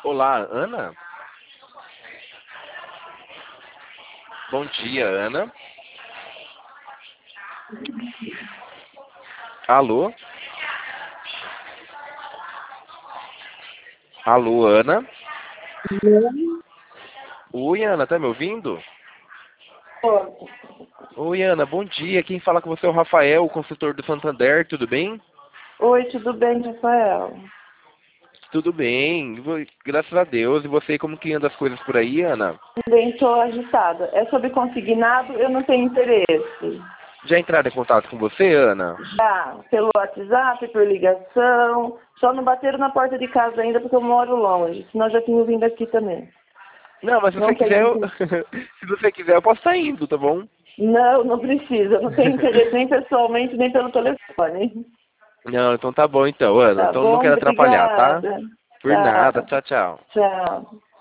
Olá, Ana? Bom dia, Ana. Alô? Alô, Ana? Oi, Ana, tá me ouvindo? Oi, Ana, bom dia. Quem fala com você é o Rafael, o consultor do Santander, tudo bem? Oi, tudo bem, Rafael? Tudo bem, graças a Deus. E você, como que anda as coisas por aí, Ana? Também estou agitada. É sobre consignado, eu não tenho interesse. Já entraram em contato com você, Ana? Já, pelo WhatsApp, por ligação, só não bateram na porta de casa ainda porque eu moro longe, senão eu já tinha vindo aqui também. Não, mas se você Não tenho quiser, interesse. se você quiser, eu posso estar indo, tá bom? Não, não precisa, não tenho interesse nem pessoalmente, nem pelo telefone. Não, então tá bom então, Ana. Tá Então não bom? quero atrapalhar, tá? Obrigada. Por nada. Tá. Tchau, tchau. Tchau.